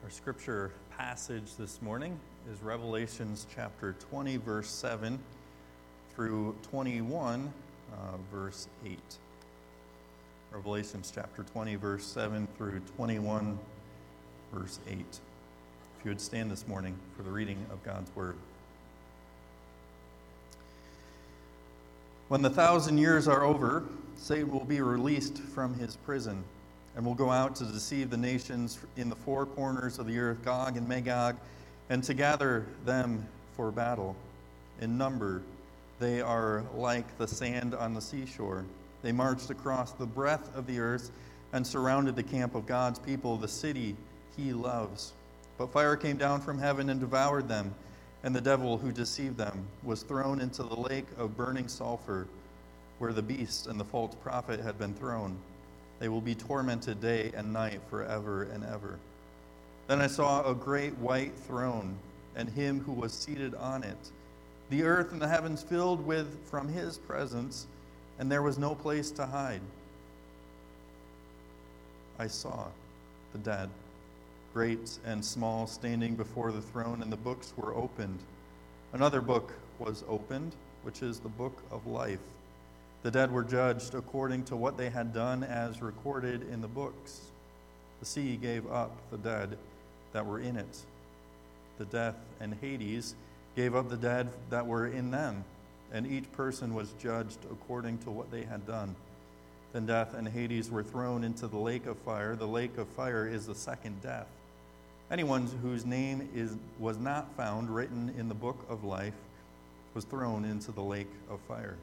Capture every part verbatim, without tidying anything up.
Our scripture passage this morning is Revelations chapter twenty, verse seven through twenty-one, uh, verse eight. Revelations chapter twenty, verse seven through twenty-one, verse eight. If you would stand this morning for the reading of God's word. When the thousand years are over, Satan will be released from his prison and will go out to deceive the nations in the four corners of the earth, Gog and Magog, and to gather them for battle. In number, they are like the sand on the seashore. They marched across the breadth of the earth and surrounded the camp of God's people, the city he loves. But fire came down from heaven and devoured them, and the devil who deceived them was thrown into the lake of burning sulfur, where the beast and the false prophet had been thrown. They will be tormented day and night forever and ever. Then I saw a great white throne, and him who was seated on it. The earth and the heavens filled with from his presence, and there was no place to hide. I saw the dead, great and small, standing before the throne, and the books were opened. Another book was opened, which is the book of life. The dead were judged according to what they had done as recorded in the books. The sea gave up the dead that were in it. The death and Hades gave up the dead that were in them, and each person was judged according to what they had done. Then death and Hades were thrown into the lake of fire. The lake of fire is the second death. Anyone whose name is was not found written in the book of life was thrown into the lake of fire.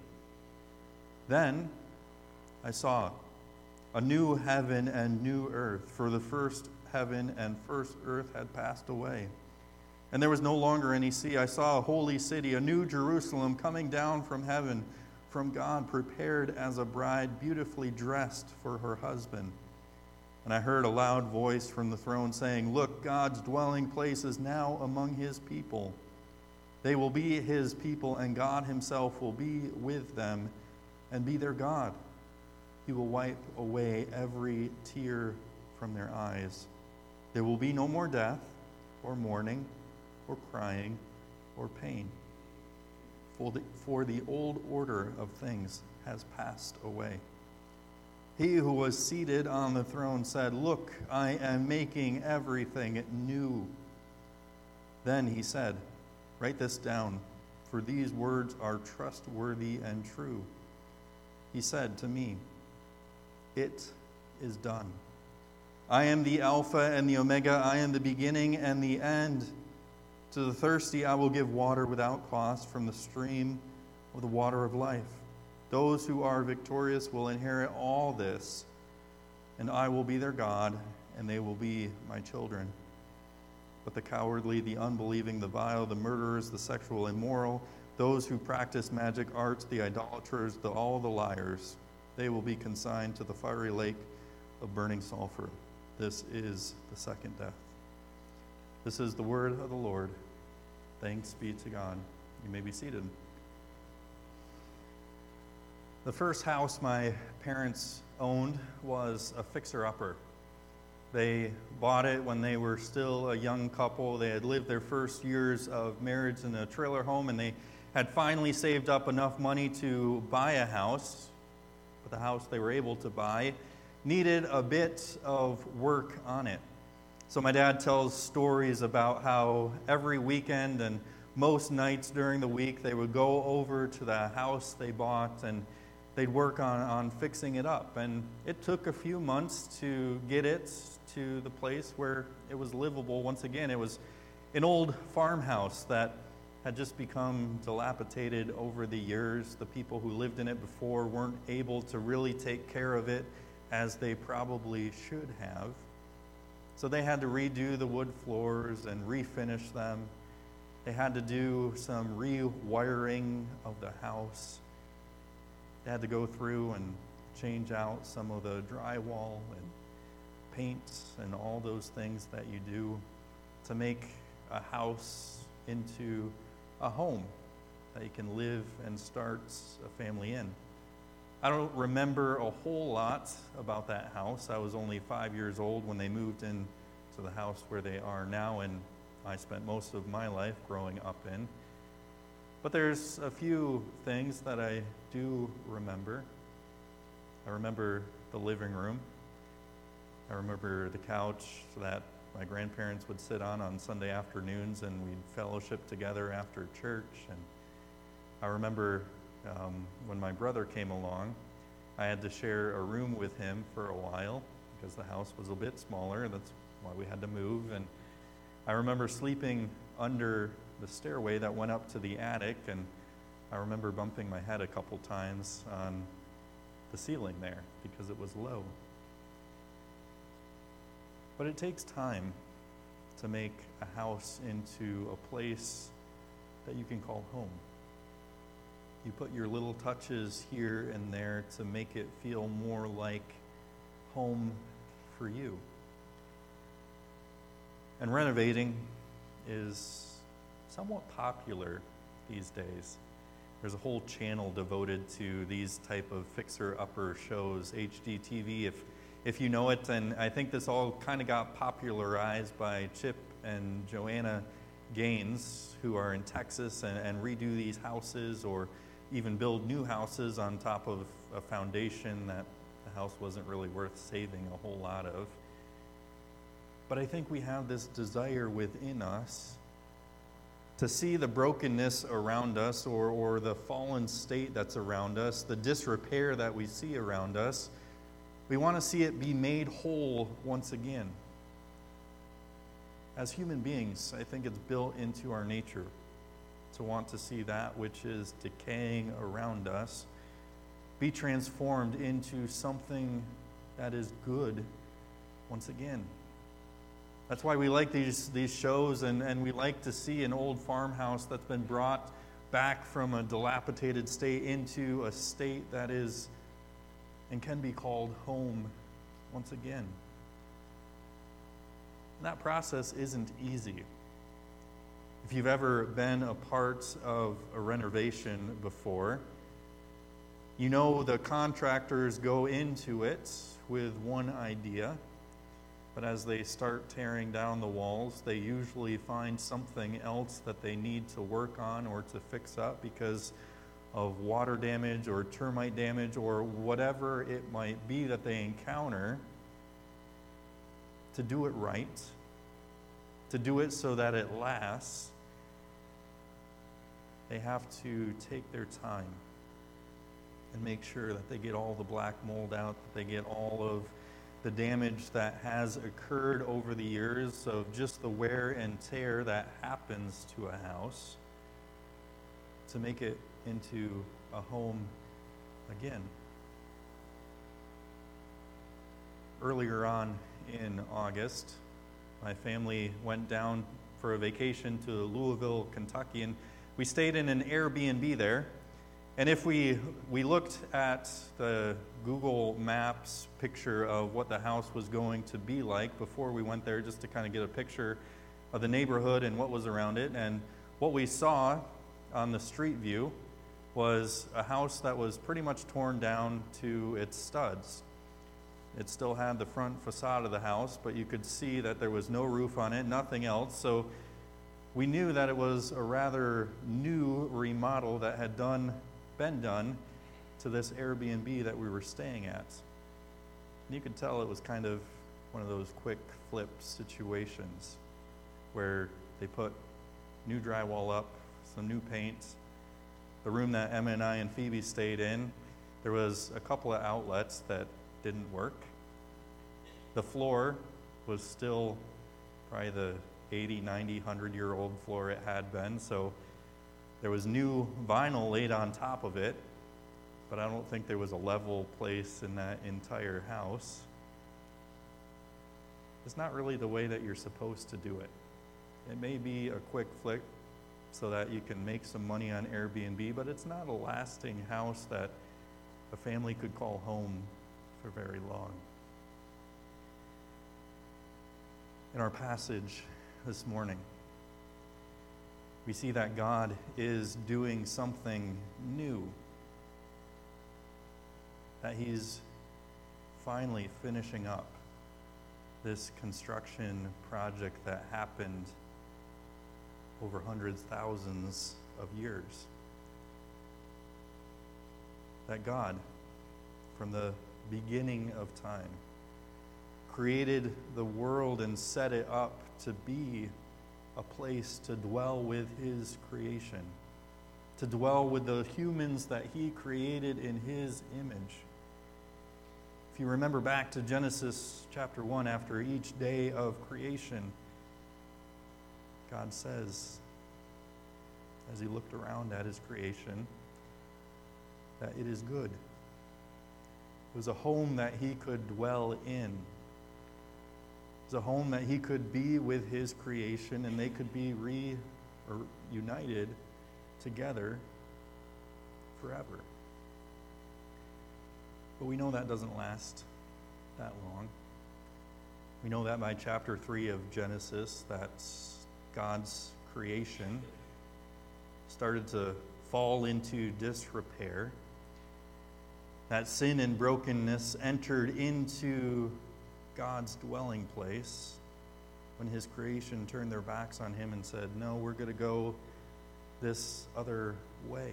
Then I saw a new heaven and new earth, for the first heaven and first earth had passed away, and there was no longer any sea. I saw a holy city, a new Jerusalem, coming down from heaven, from God, prepared as a bride, beautifully dressed for her husband. And I heard a loud voice from the throne saying, "Look, God's dwelling place is now among his people. They will be his people, and God himself will be with them and be their God. He will wipe away every tear from their eyes. There will be no more death, or mourning, or crying, or pain. For the, for the old order of things has passed away." He who was seated on the throne said, "Look, I am making everything new." Then he said, "Write this down, for these words are trustworthy and true." He said to me, "It is done. I am the Alpha and the Omega. I am the beginning and the end. To the thirsty I will give water without cost from the stream of the water of life. Those who are victorious will inherit all this, and I will be their God, and they will be my children. But the cowardly, the unbelieving, the vile, the murderers, the sexual immoral, those who practice magic arts, the idolaters, the, all the liars, they will be consigned to the fiery lake of burning sulfur. This is the second death." This is the word of the Lord. Thanks be to God. You may be seated. The first house my parents owned was a fixer-upper. They bought it when they were still a young couple. They had lived their first years of marriage in a trailer home, and they had finally saved up enough money to buy a house. But the house they were able to buy needed a bit of work on it. So my dad tells stories about how every weekend and most nights during the week they would go over to the house they bought and they'd work on, on fixing it up. And it took a few months to get it to the place where it was livable. Once again, it was an old farmhouse that had just become dilapidated over the years. The people who lived in it before weren't able to really take care of it as they probably should have. So they had to redo the wood floors and refinish them. They had to do some rewiring of the house. They had to go through and change out some of the drywall and paints and all those things that you do to make a house into a home that you can live and start a family in. I don't remember a whole lot about that house. I was only five years old when they moved in to the house where they are now, and I spent most of my life growing up in. But there's a few things that I do remember. I remember the living room. I remember the couch that my grandparents would sit on on Sunday afternoons, and we'd fellowship together after church. And I remember um, when my brother came along, I had to share a room with him for a while because the house was a bit smaller. That's why we had to move. And I remember sleeping under the stairway that went up to the attic, and I remember bumping my head a couple times on the ceiling there because it was low. But it takes time to make a house into a place that you can call home. You put your little touches here and there to make it feel more like home for you. And renovating is somewhat popular these days. There's a whole channel devoted to these type of fixer-upper shows, H G T V, if if you know it. And I think this all kind of got popularized by Chip and Joanna Gaines, who are in Texas and, and redo these houses or even build new houses on top of a foundation that the house wasn't really worth saving a whole lot of. But I think we have this desire within us to see the brokenness around us, or, or the fallen state that's around us, the disrepair that we see around us. We want to see it be made whole once again. As human beings, I think it's built into our nature to want to see that which is decaying around us be transformed into something that is good once again. That's why we like these, these shows, and, and we like to see an old farmhouse that's been brought back from a dilapidated state into a state that is and can be called home once again. And that process isn't easy. If you've ever been a part of a renovation before, you know the contractors go into it with one idea, but as they start tearing down the walls, they usually find something else that they need to work on or to fix up because of water damage or termite damage or whatever it might be that they encounter. To do it right, to do it so that it lasts, they have to take their time and make sure that they get all the black mold out, that they get all of the damage that has occurred over the years of just the wear and tear that happens to a house, to make it into a home again. Earlier on in August, my family went down for a vacation to Louisville, Kentucky, and we stayed in an Airbnb there. And if we we looked at the Google Maps picture of what the house was going to be like before we went there, just to kind of get a picture of the neighborhood and what was around it, and what we saw on the street view was a house that was pretty much torn down to its studs. It still had the front facade of the house, but you could see that there was no roof on it, nothing else. So we knew that it was a rather new remodel that had done been done to this Airbnb that we were staying at. And you could tell it was kind of one of those quick flip situations where they put new drywall up, some new paint. The room that Emma and I and Phoebe stayed in, there was a couple of outlets that didn't work. The floor was still probably the eighty, ninety, one hundred year old floor it had been, so there was new vinyl laid on top of it, but I don't think there was a level place in that entire house. It's not really the way that you're supposed to do it. It may be a quick flick so that you can make some money on Airbnb, but it's not a lasting house that a family could call home for very long. In our passage this morning, we see that God is doing something new, that He's finally finishing up this construction project that happened over hundreds, thousands of years. That God, from the beginning of time, created the world and set it up to be a place to dwell with his creation, to dwell with the humans that he created in his image. If you remember back to Genesis chapter one, after each day of creation, God says, as he looked around at his creation, that it is good. It was a home that he could dwell in. It was a home that he could be with his creation, and they could be re or united together forever. But we know that doesn't last that long. We know that by chapter three of Genesis, that God's creation started to fall into disrepair. That sin and brokenness entered into God's dwelling place when his creation turned their backs on him and said, no, we're going to go this other way.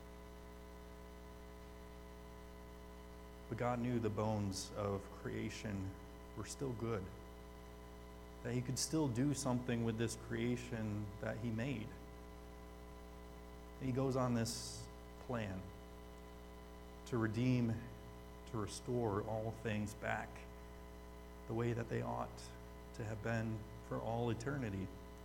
But God knew the bones of creation were still good, that he could still do something with this creation that he made. And he goes on this plan to redeem, to restore all things back the way that they ought to have been for all eternity.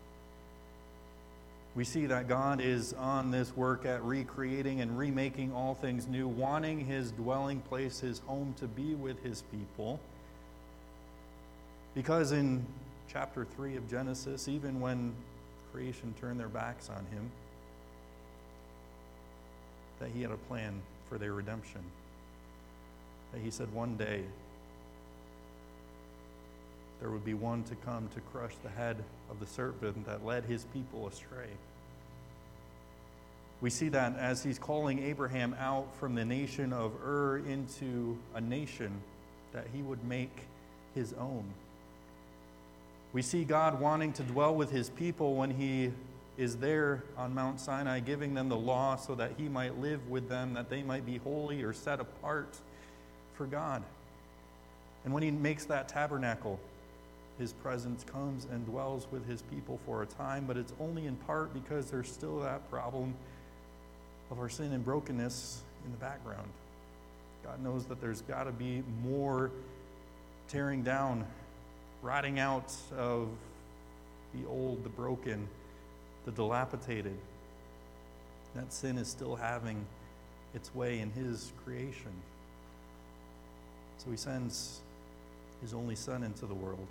We see that God is on this work at recreating and remaking all things new, wanting his dwelling place, his home, to be with his people. Because in chapter three of Genesis, even when creation turned their backs on him, that he had a plan for their redemption. That he said one day there would be one to come to crush the head of the serpent that led his people astray. We see that as he's calling Abraham out from the nation of Ur into a nation that he would make his own. We see God wanting to dwell with his people when he is there on Mount Sinai, giving them the law so that he might live with them, that they might be holy or set apart for God. And when he makes that tabernacle, his presence comes and dwells with his people for a time, but it's only in part because there's still that problem of our sin and brokenness in the background. God knows that there's got to be more tearing down, rotting out of the old, the broken, the dilapidated. That sin is still having its way in his creation. So he sends his only Son into the world.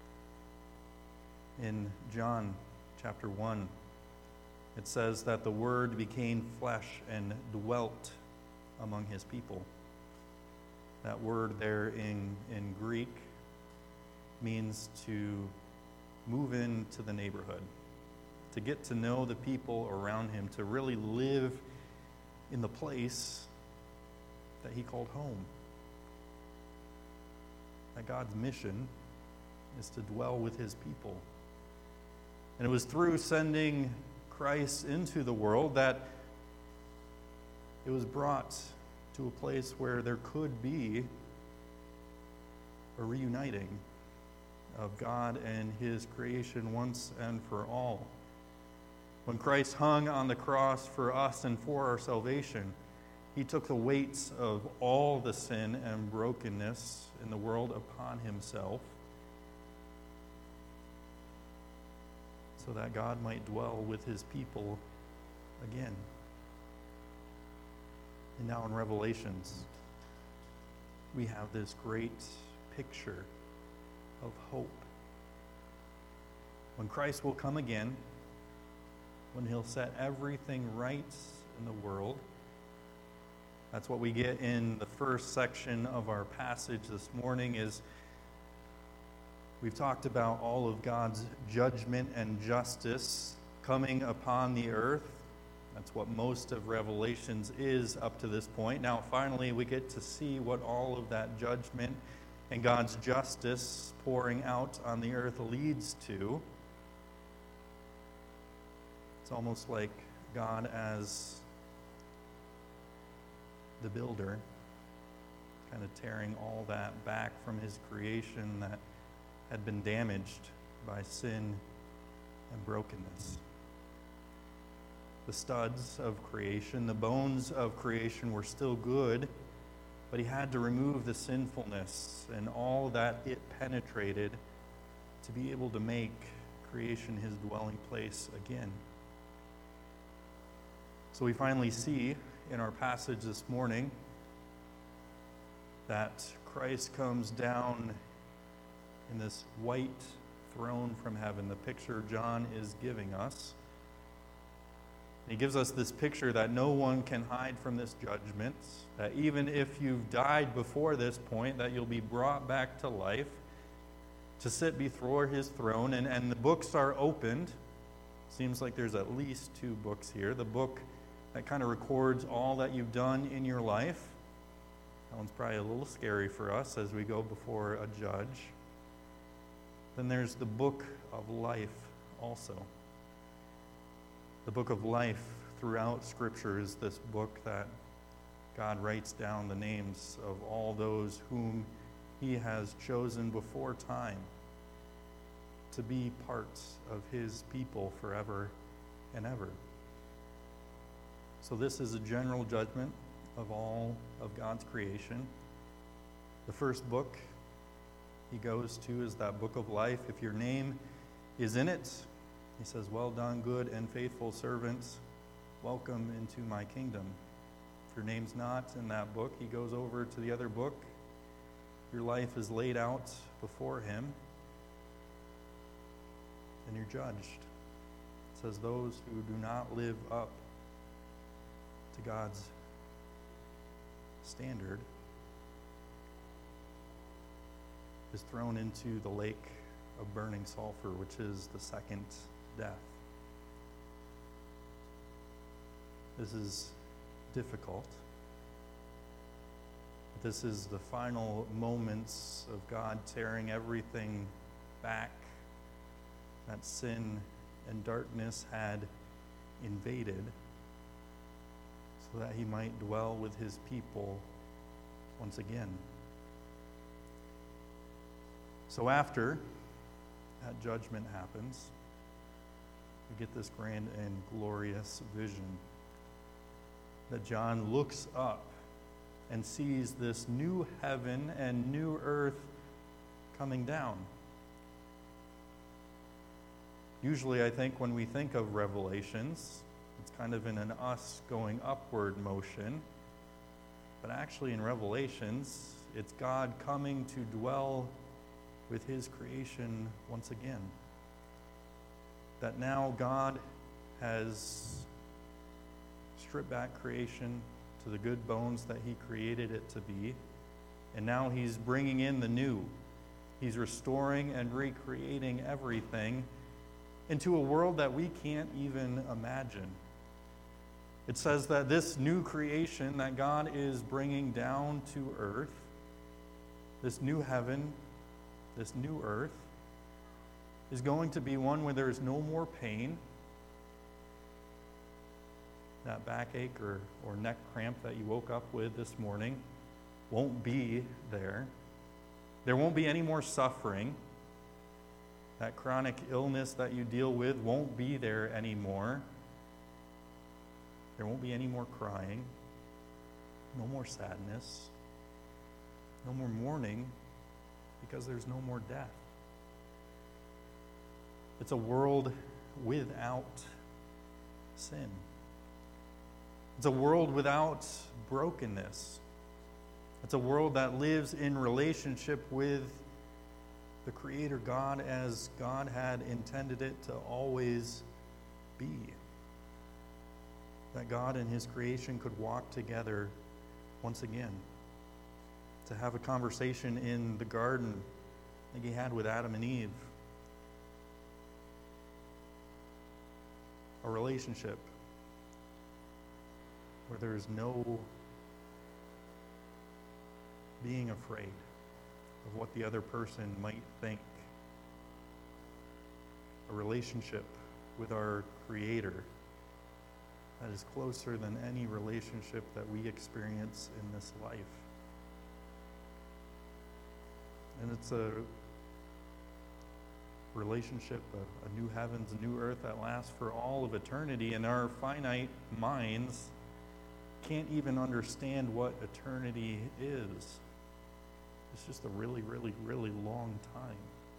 In John chapter one, it says that the Word became flesh and dwelt among his people. That word there in, in Greek means to move into the neighborhood, to get to know the people around him, to really live in the place that he called home. That God's mission is to dwell with his people. And it was through sending Christ into the world that it was brought to a place where there could be a reuniting of God and his creation once and for all. When Christ hung on the cross for us and for our salvation, he took the weights of all the sin and brokenness in the world upon himself, so that God might dwell with his people again. And now in Revelations, we have this great picture of hope. When Christ will come again, when he'll set everything right in the world, that's what we get in the first section of our passage this morning. Is we've talked about all of God's judgment and justice coming upon the earth. That's what most of Revelations is up to this point. Now, finally, we get to see what all of that judgment and God's justice pouring out on the earth leads to. It's almost like God as the builder, kind of tearing all that back from his creation that had been damaged by sin and brokenness. The studs of creation, the bones of creation were still good, but he had to remove the sinfulness and all that it penetrated to be able to make creation his dwelling place again. So we finally see in our passage this morning that Christ comes down in this white throne from heaven, the picture John is giving us. He gives us this picture that no one can hide from this judgment, that even if you've died before this point, that you'll be brought back to life to sit before his throne, and, and the books are opened. Seems like there's at least two books here. The book that kind of records all that you've done in your life. That one's probably a little scary for us as we go before a judge. Then there's the book of life also. The book of life throughout Scripture is this book that God writes down the names of all those whom he has chosen before time to be parts of his people forever and ever. So this is a general judgment of all of God's creation. The first book he goes to is that book of life. If your name is in it, he says, "Well done, good and faithful servants. Welcome into my kingdom." If your name's not in that book, he goes over to the other book. Your life is laid out before him, and you're judged. It says those who do not live up to God's standard is thrown into the lake of burning sulfur, which is the second death. This is difficult. This is the final moments of God tearing everything back that sin and darkness had invaded, so that he might dwell with his people once again. So after that judgment happens, we get this grand and glorious vision that John looks up and sees this new heaven and new earth coming down. Usually, I think when we think of Revelations, it's kind of in an us going upward motion. But actually in Revelations, it's God coming to dwell with his creation once again. That now God has stripped back creation to the good bones that he created it to be, and now he's bringing in the new. He's restoring and recreating everything into a world that we can't even imagine. It says that this new creation that God is bringing down to earth, this new heaven, this new earth, is going to be one where there is no more pain. That backache or, or neck cramp that you woke up with this morning won't be there. There won't be any more suffering. That chronic illness that you deal with won't be there anymore. There won't be any more crying, no more sadness, no more mourning, because there's no more death. It's a world without sin. It's a world without brokenness. It's a world that lives in relationship with the Creator God as God had intended it to always be. That God and his creation could walk together once again. To have a conversation in the garden like he had with Adam and Eve. A relationship where there's no being afraid. of what the other person might think. A relationship with our Creator that is closer than any relationship that we experience in this life. And it's a relationship, a, a new heavens, a new earth that lasts for all of eternity, and our finite minds can't even understand what eternity is. It's just a really, really, really long time.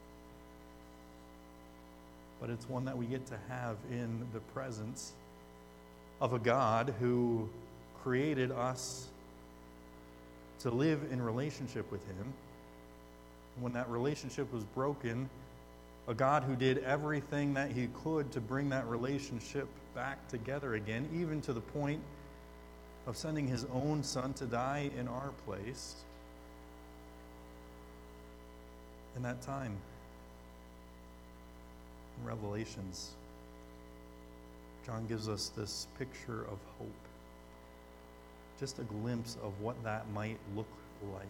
But it's one that we get to have in the presence of a God who created us to live in relationship with Him. When that relationship was broken, a God who did everything that He could to bring that relationship back together again, even to the point of sending His own Son to die in our place. In that time, in Revelations, John gives us this picture of hope, just a glimpse of what that might look like.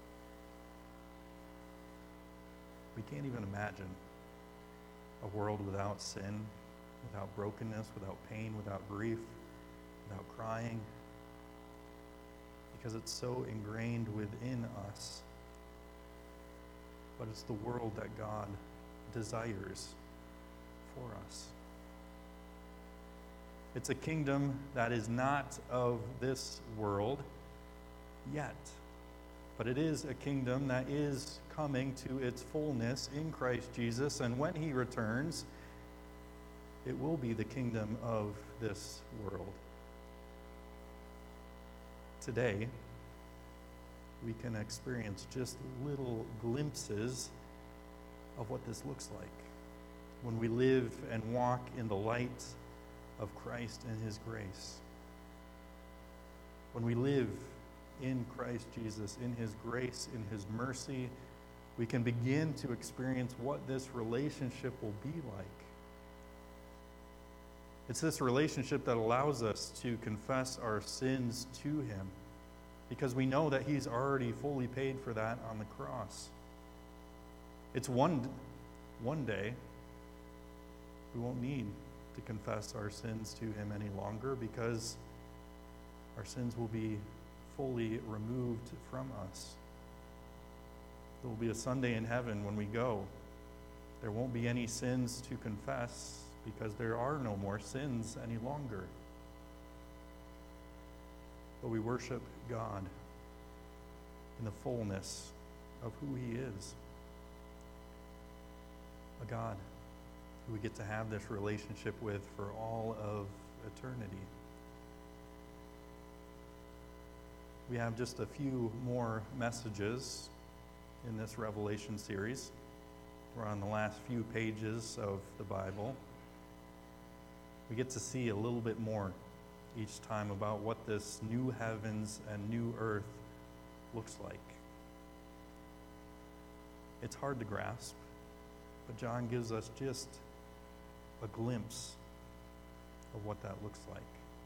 We can't even imagine a world without sin, without brokenness, without pain, without grief, without crying, because it's so ingrained within us. But it's the world that God desires for us. It's a kingdom that is not of this world yet, but it is a kingdom that is coming to its fullness in Christ Jesus, and when He returns, it will be the kingdom of this world. Today, we can experience just little glimpses of what this looks like when we live and walk in the light of Christ and His grace. When we live in Christ Jesus, in His grace, in His mercy, we can begin to experience what this relationship will be like. It's this relationship that allows us to confess our sins to Him, because we know that He's already fully paid for that on the cross. It's one, one day we won't need to confess our sins to Him any longer, because our sins will be fully removed from us. There will be a Sunday in heaven when we go. There won't be any sins to confess, because there are no more sins any longer. But we worship God in the fullness of who He is. A God who we get to have this relationship with for all of eternity. We have just a few more messages in this Revelation series. We're on the last few pages of the Bible. We get to see a little bit more each time about what this new heavens and new earth looks like. It's hard to grasp, but John gives us just a glimpse of what that looks like.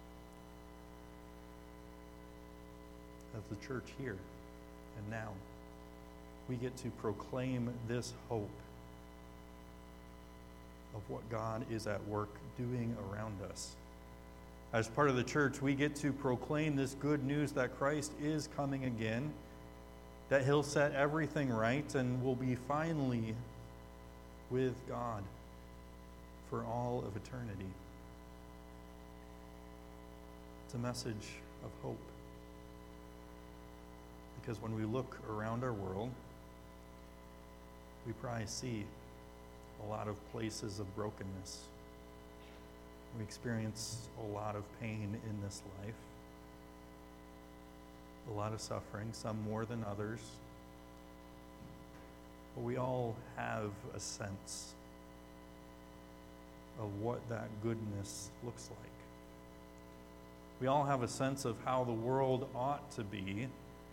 As the church here and now, we get to proclaim this hope of what God is at work doing around us. As part of the church, we get to proclaim this good news that Christ is coming again, that He'll set everything right, and will be finally with God for all of eternity. It's a message of hope. Because when we look around our world, we probably see a lot of places of brokenness. We experience a lot of pain in this life, a lot of suffering, some more than others. But we all have a sense of what that goodness looks like. We all have a sense of how the world ought to be.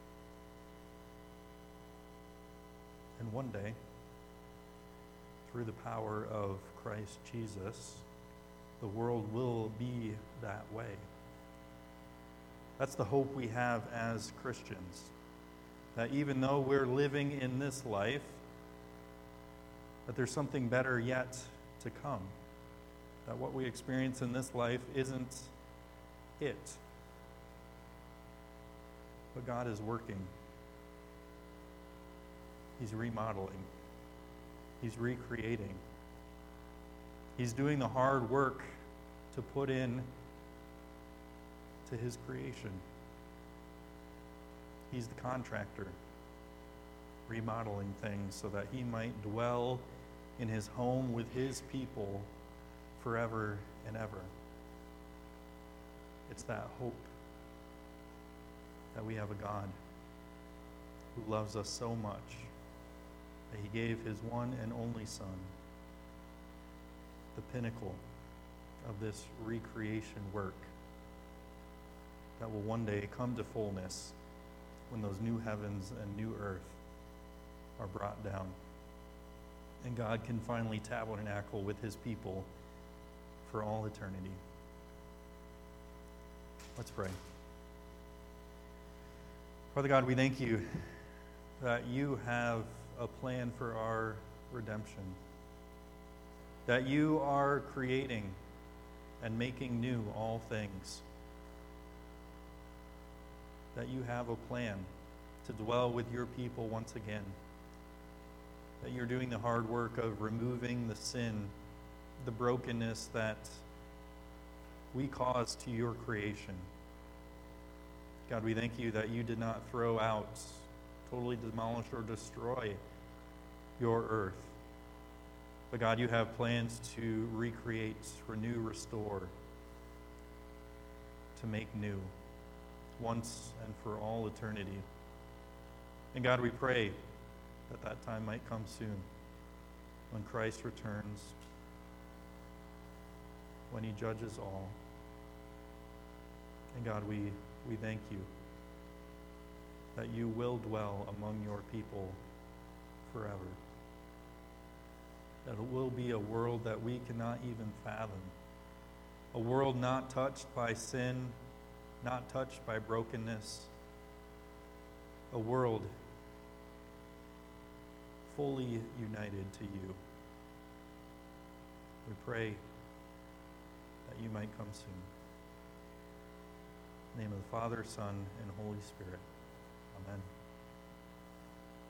And one day, through the power of Christ Jesus, the world will be that way. That's the hope we have as Christians. that even though we're living in this life, that there's something better yet to come. That what we experience in this life isn't it. But God is working. He's remodeling. He's recreating. He's doing the hard work to put in to his creation. He's the contractor, remodeling things so that he might dwell in his home with his people forever and ever. It's that hope that we have a God who loves us so much that he gave his one and only Son, the pinnacle of this recreation work that will one day come to fullness when those new heavens and new earth are brought down. And God can finally tabernacle with his people for all eternity. Let's pray. Father God, we thank you that you have a plan for our redemption, that you are creating and making new all things, that you have a plan to dwell with your people once again, that you're doing the hard work of removing the sin, the brokenness that we caused to your creation. God, we thank you that you did not throw out, totally demolish or destroy your earth. But God, you have plans to recreate, renew, restore, to make new, once and for all eternity. And God, we pray that that time might come soon, when Christ returns, when he judges all. And God, we, we thank you that you will dwell among your people forever. That it will be a world that we cannot even fathom. A world not touched by sin, not touched by brokenness. A world fully united to you. We pray that you might come soon. In the name of the Father, Son, and Holy Spirit. Amen.